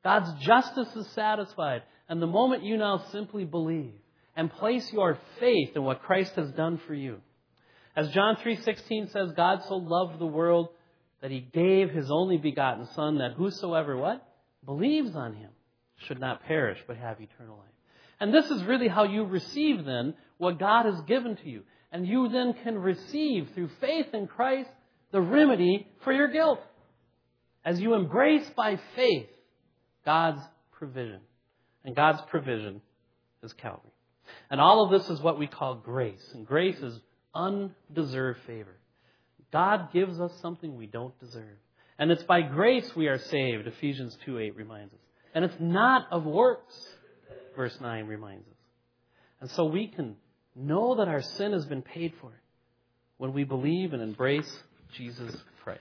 God's justice is satisfied. And the moment you now simply believe and place your faith in what Christ has done for you. As John 3:16 says, God so loved the world that He gave His only begotten Son, that whosoever what? Believes on Him should not perish but have eternal life. And this is really how you receive then what God has given to you. And you then can receive through faith in Christ the remedy for your guilt. As you embrace by faith God's provision. And God's provision is Calvary. And all of this is what we call grace. And grace is undeserved favor. God gives us something we don't deserve. And it's by grace we are saved, Ephesians 2:8 reminds us. And it's not of works, verse 9 reminds us. And so we can know that our sin has been paid for when we believe and embrace Jesus Christ.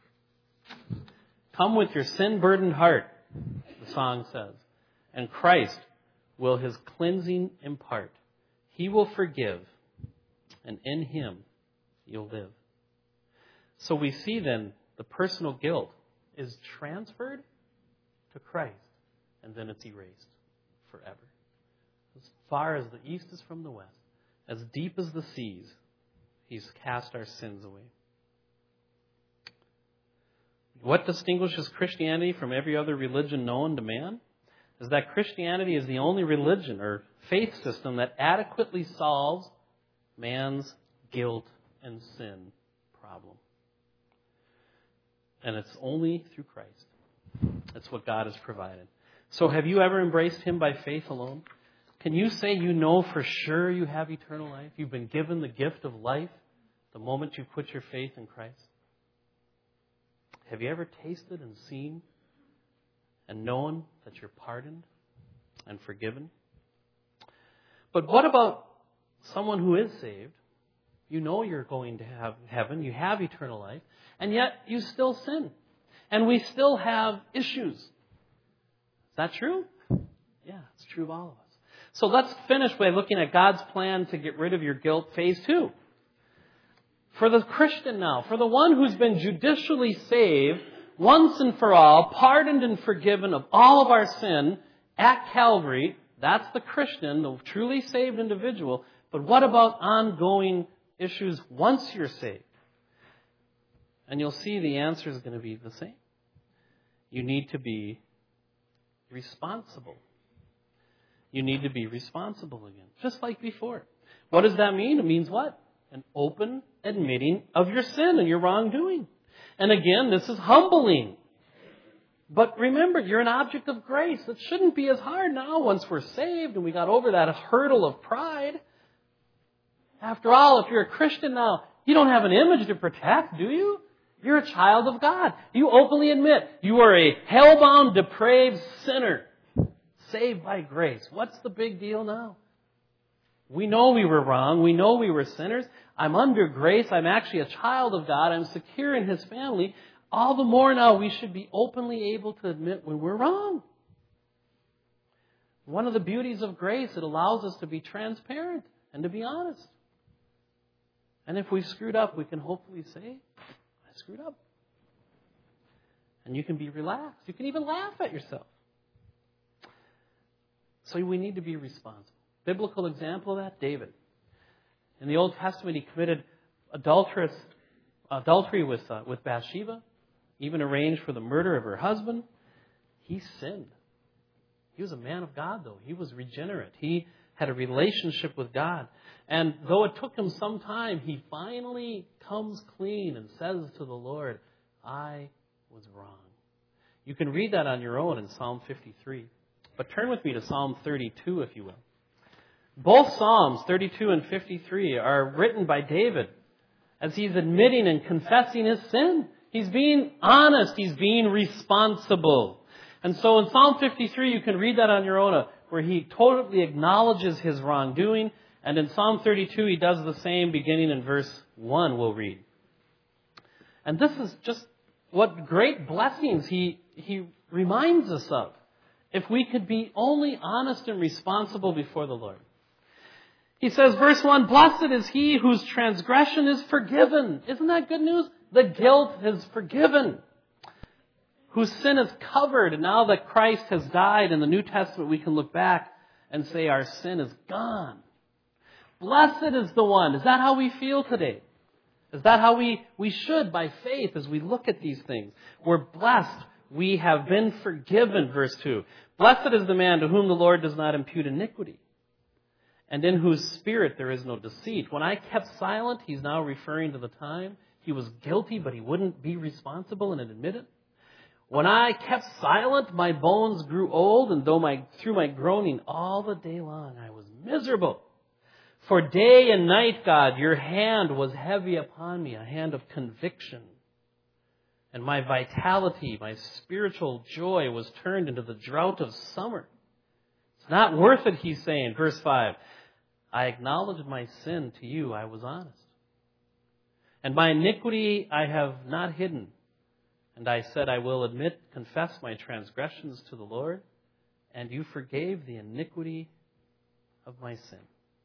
Come with your sin-burdened heart, the song says, and Christ will His cleansing impart. He will forgive, and in Him you'll live. So we see then the personal guilt is transferred to Christ, and then it's erased forever. As far as the east is from the west, as deep as the seas, He's cast our sins away. What distinguishes Christianity from every other religion known to man is that Christianity is the only religion or faith system that adequately solves man's guilt and sin problem. And it's only through Christ. That's what God has provided. So have you ever embraced Him by faith alone? Can you say you know for sure you have eternal life? You've been given the gift of life the moment you put your faith in Christ? Have you ever tasted and seen and known that you're pardoned and forgiven? But what about someone who is saved? You know you're going to have heaven, you have eternal life, and yet you still sin. And we still have issues. Is that true? Yeah, it's true of all of us. So let's finish by looking at God's plan to get rid of your guilt, phase 2. For the Christian now, for the one who's been judicially saved, once and for all, pardoned and forgiven of all of our sin at Calvary, that's the Christian, the truly saved individual. But what about ongoing issues once you're saved? And you'll see the answer is going to be the same. You need to be responsible. You need to be responsible again, just like before. What does that mean? It means what? An open admitting of your sin and your wrongdoing. And again, this is humbling. But remember, you're an object of grace. It shouldn't be as hard now once we're saved and we got over that hurdle of pride. After all, if you're a Christian now, you don't have an image to protect, do you? You're a child of God. You openly admit you are a hell-bound, depraved sinner saved by grace. What's the big deal now? We know we were wrong. We know we were sinners. I'm under grace. I'm actually a child of God. I'm secure in His family. All the more now we should be openly able to admit when we're wrong. One of the beauties of grace, it allows us to be transparent and to be honest. And if we screwed up, we can hopefully say, I screwed up. And you can be relaxed. You can even laugh at yourself. So we need to be responsible. Biblical example of that, David. In the Old Testament, he committed adultery with Bathsheba, even arranged for the murder of her husband. He sinned. He was a man of God, though. He was regenerate. He had a relationship with God. And though it took him some time, he finally comes clean and says to the Lord, I was wrong. You can read that on your own in Psalm 53. But turn with me to Psalm 32, if you will. Both Psalms, 32 and 53, are written by David as he's admitting and confessing his sin. He's being honest. He's being responsible. And so in Psalm 53, you can read that on your own, where he totally acknowledges his wrongdoing. And in Psalm 32, he does the same, beginning in verse 1, we'll read. And this is just what great blessings he reminds us of, if we could be only honest and responsible before the Lord. He says, verse 1, blessed is he whose transgression is forgiven. Isn't that good news? The guilt is forgiven. whose sin is covered. And now that Christ has died in the New Testament, we can look back and say our sin is gone. Blessed is the one. Is that how we feel today? Is that how we should by faith as we look at these things? We're blessed. We have been forgiven, verse 2. Blessed is the man to whom the Lord does not impute iniquity, and in whose spirit there is no deceit. When I kept silent, he's now referring to the time he was guilty, but he wouldn't be responsible and admit it. When I kept silent, my bones grew old, and through my groaning all the day long I was miserable. For day and night, God, your hand was heavy upon me, a hand of conviction. And my vitality, my spiritual joy was turned into the drought of summer. It's not worth it, he's saying. Verse 5, I acknowledged my sin to you, I was honest. And my iniquity I have not hidden. And I said, I will confess my transgressions to the Lord, and you forgave the iniquity of my sin.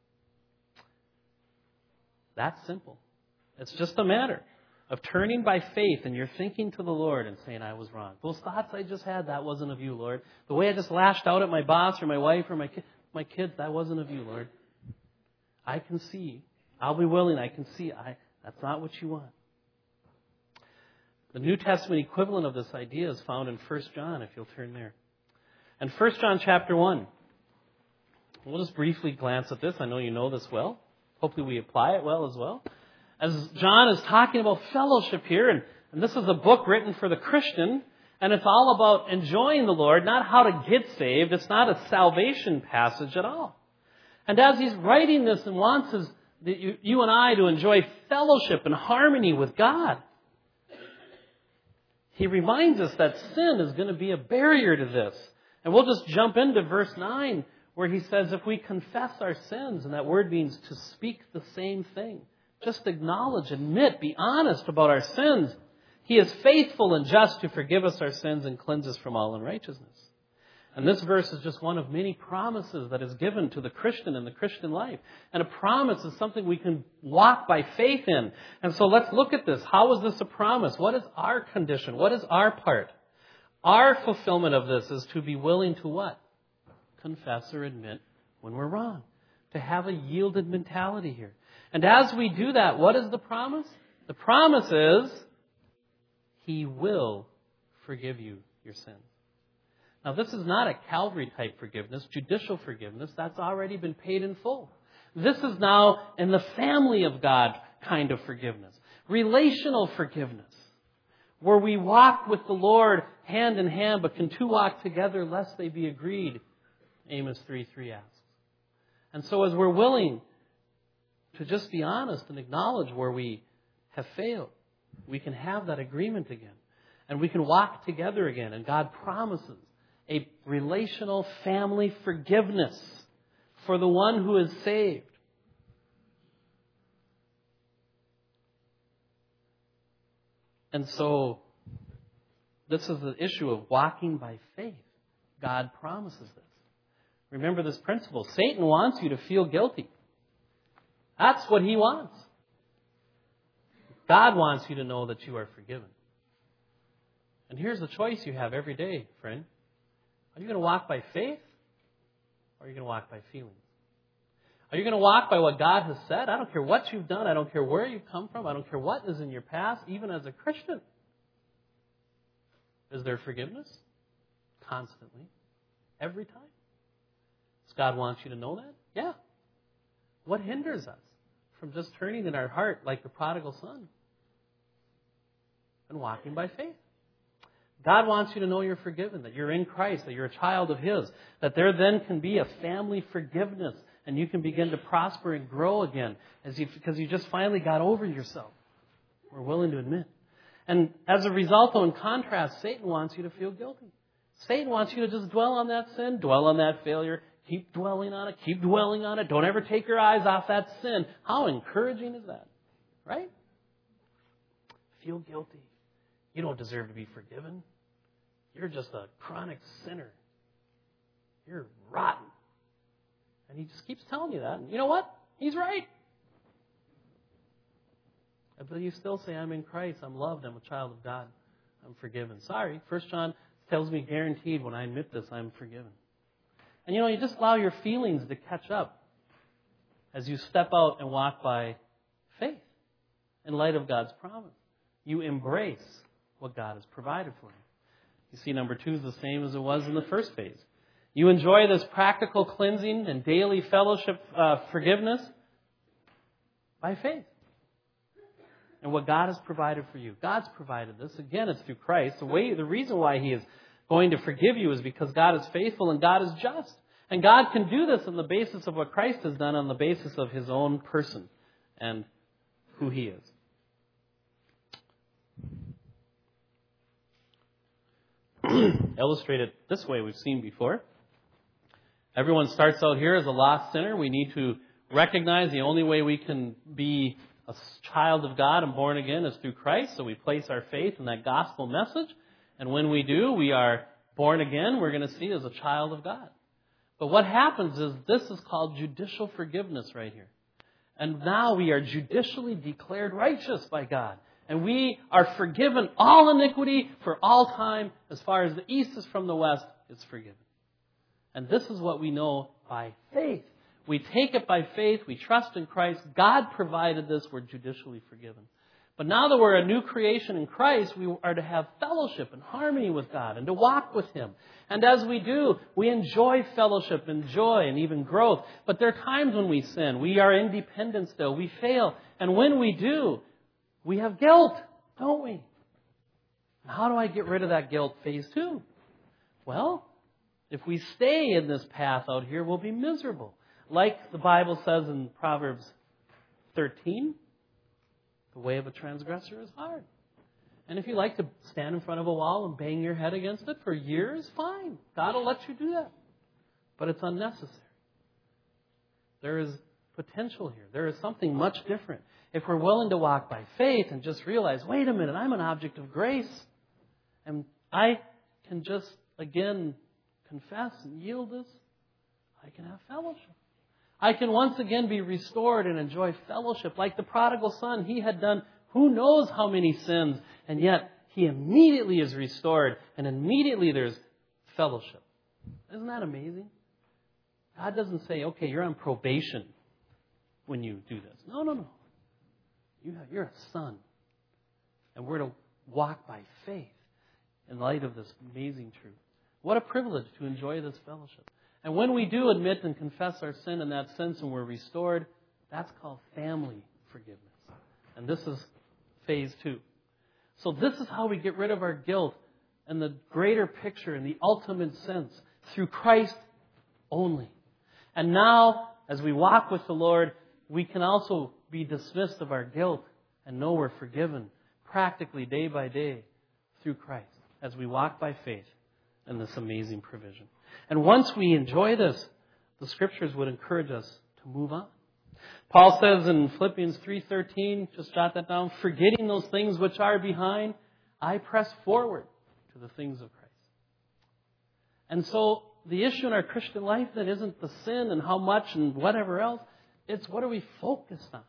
That's simple. It's just a matter of turning by faith and you're thinking to the Lord and saying, I was wrong. Those thoughts I just had, that wasn't of you, Lord. The way I just lashed out at my boss or my wife or my kids, that wasn't of you, Lord. I can see. I'll be willing. I can see. That's not what you want. The New Testament equivalent of this idea is found in 1 John, if you'll turn there. And 1 John chapter 1. We'll just briefly glance at this. I know you know this well. Hopefully we apply it well as well. As John is talking about fellowship here, and this is a book written for the Christian, and it's all about enjoying the Lord, not how to get saved. It's not a salvation passage at all. And as he's writing this and wants you and I to enjoy fellowship and harmony with God, he reminds us that sin is going to be a barrier to this. And we'll just jump into verse 9, where he says, if we confess our sins, and that word means to speak the same thing, just acknowledge, admit, be honest about our sins, he is faithful and just to forgive us our sins and cleanse us from all unrighteousness. And this verse is just one of many promises that is given to the Christian in the Christian life. And a promise is something we can walk by faith in. And so let's look at this. How is this a promise? What is our condition? What is our part? Our fulfillment of this is to be willing to what? Confess or admit when we're wrong. To have a yielded mentality here. And as we do that, what is the promise? The promise is he will forgive you your sins. Now, this is not a Calvary-type forgiveness, judicial forgiveness. That's already been paid in full. This is now in the family of God kind of forgiveness. Relational forgiveness, where we walk with the Lord hand in hand, but can two walk together lest they be agreed, Amos 3:3 asks. And so as we're willing to just be honest and acknowledge where we have failed, we can have that agreement again. And we can walk together again. And God promises a relational family forgiveness for the one who is saved. And so, this is the issue of walking by faith. God promises this. Remember this principle. Satan wants you to feel guilty. That's what he wants. God wants you to know that you are forgiven. And here's the choice you have every day, friend. Are you going to walk by faith, or are you going to walk by feelings? Are you going to walk by what God has said? I don't care what you've done. I don't care where you've come from. I don't care what is in your past, even as a Christian. Is there forgiveness? Constantly. Every time. Does God want you to know that? Yeah. What hinders us from just turning in our heart like the prodigal son and walking by faith? God wants you to know you're forgiven, that you're in Christ, that you're a child of His, that there then can be a family forgiveness and you can begin to prosper and grow again because you just finally got over yourself. We're willing to admit. And as a result, though, in contrast, Satan wants you to feel guilty. Satan wants you to just dwell on that sin, dwell on that failure, keep dwelling on it, keep dwelling on it. Don't ever take your eyes off that sin. How encouraging is that? Right? Feel guilty. You don't deserve to be forgiven. You're just a chronic sinner. You're rotten. And he just keeps telling you that. And you know what? He's right. But you still say, I'm in Christ. I'm loved. I'm a child of God. I'm forgiven. Sorry, 1 John tells me guaranteed when I admit this, I'm forgiven. And you just allow your feelings to catch up as you step out and walk by faith in light of God's promise. You embrace what God has provided for you. You see, number 2 is the same as it was in the first phase. You enjoy this practical cleansing and daily fellowship forgiveness by faith. And what God has provided for you. God's provided this. Again, it's through Christ. The reason why He is going to forgive you is because God is faithful and God is just. And God can do this on the basis of what Christ has done, on the basis of His own person and who He is. Illustrated this way we've seen before. Everyone starts out here as a lost sinner. We need to recognize the only way we can be a child of God and born again is through Christ. So we place our faith in that gospel message. And when we do, we are born again. We're going to see as a child of God. But what happens is this is called judicial forgiveness right here. And now we are judicially declared righteous by God. And we are forgiven all iniquity for all time. As far as the east is from the west, it's forgiven. And this is what we know by faith. We take it by faith. We trust in Christ. God provided this. We're judicially forgiven. But now that we're a new creation in Christ, we are to have fellowship and harmony with God and to walk with Him. And as we do, we enjoy fellowship and joy and even growth. But there are times when we sin. We are independent still. We fail. And when we do, we have guilt, don't we? How do I get rid of that guilt? Phase 2. Well, if we stay in this path out here, we'll be miserable. Like the Bible says in Proverbs 13, the way of a transgressor is hard. And if you like to stand in front of a wall and bang your head against it for years, fine. God will let you do that. But it's unnecessary. There is potential here. There is something much different. If we're willing to walk by faith and just realize, wait a minute, I'm an object of grace. And I can just, again, confess and yield this. I can have fellowship. I can once again be restored and enjoy fellowship. Like the prodigal son, he had done who knows how many sins, and yet he immediately is restored, and immediately there's fellowship. Isn't that amazing? God doesn't say, okay, you're on probation when you do this. No. You're a son. And we're to walk by faith in light of this amazing truth. What a privilege to enjoy this fellowship. And when we do admit and confess our sin in that sense and we're restored, that's called family forgiveness. And this is phase 2. So this is how we get rid of our guilt in the greater picture, in the ultimate sense, through Christ only. And now, as we walk with the Lord, we can also be dismissed of our guilt and know we're forgiven practically day by day through Christ as we walk by faith in this amazing provision. And once we enjoy this, the Scriptures would encourage us to move on. Paul says in Philippians 3:13, just jot that down, forgetting those things which are behind, I press forward to the things of Christ. And so the issue in our Christian life that isn't the sin and how much and whatever else, it's what are we focused on?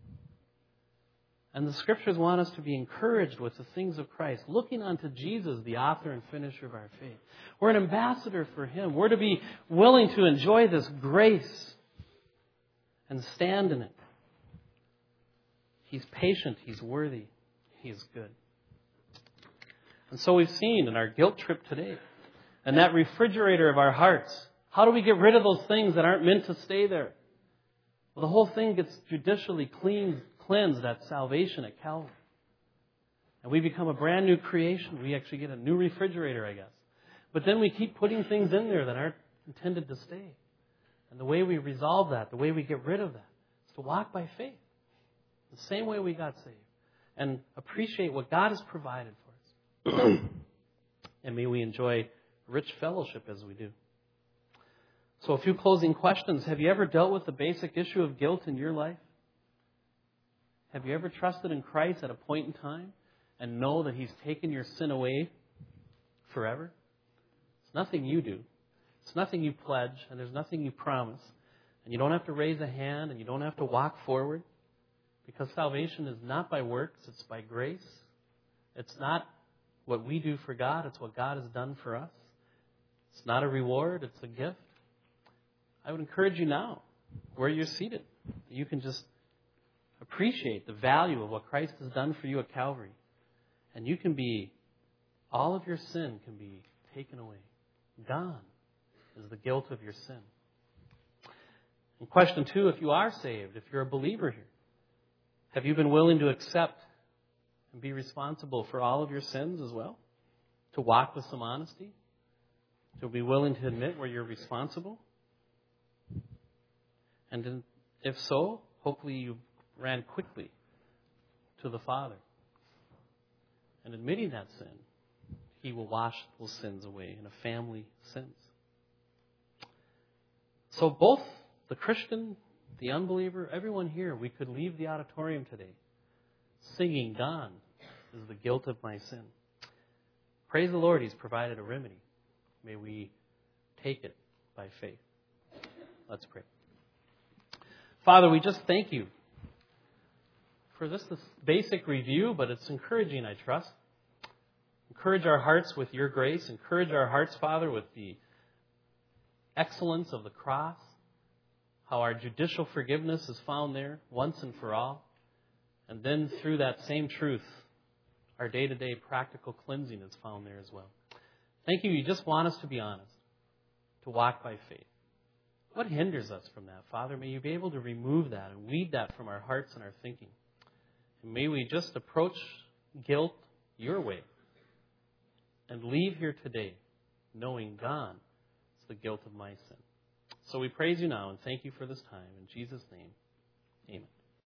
And the Scriptures want us to be encouraged with the things of Christ, looking unto Jesus, the author and finisher of our faith. We're an ambassador for Him. We're to be willing to enjoy this grace and stand in it. He's patient. He's worthy. He is good. And so we've seen in our guilt trip today, and that refrigerator of our hearts, how do we get rid of those things that aren't meant to stay there? Well, the whole thing gets judicially cleansed at salvation at Calvary. And we become a brand new creation. We actually get a new refrigerator, I guess. But then we keep putting things in there that aren't intended to stay. And the way we resolve that, the way we get rid of that, is to walk by faith. The same way we got saved. And appreciate what God has provided for us. And may we enjoy rich fellowship as we do. So a few closing questions. Have you ever dealt with the basic issue of guilt in your life? Have you ever trusted in Christ at a point in time and know that He's taken your sin away forever? It's nothing you do. It's nothing you pledge, and there's nothing you promise. And you don't have to raise a hand, and you don't have to walk forward, because salvation is not by works, it's by grace. It's not what we do for God. It's what God has done for us. It's not a reward. It's a gift. I would encourage you now, where you're seated, you can just appreciate the value of what Christ has done for you at Calvary. And you can be, all of your sin can be taken away. Gone is the guilt of your sin. And question 2, if you are saved, if you're a believer here, have you been willing to accept and be responsible for all of your sins as well? To walk with some honesty? To be willing to admit where you're responsible? And if so, hopefully you ran quickly to the Father. And admitting that sin, He will wash those sins away in a family sense. So both the Christian, the unbeliever, everyone here, we could leave the auditorium today singing, "Gone is the guilt of my sin." Praise the Lord, He's provided a remedy. May we take it by faith. Let's pray. Father, we just thank You for this basic review, but it's encouraging, I trust. Encourage our hearts with Your grace. Encourage our hearts, Father, with the excellence of the cross, how our judicial forgiveness is found there once and for all. And then through that same truth, our day-to-day practical cleansing is found there as well. Thank You. You just want us to be honest, to walk by faith. What hinders us from that, Father? May You be able to remove that and weed that from our hearts and our thinking. And may we just approach guilt Your way and leave here today knowing gone is the guilt of my sin. So we praise You now and thank You for this time. In Jesus' name, amen.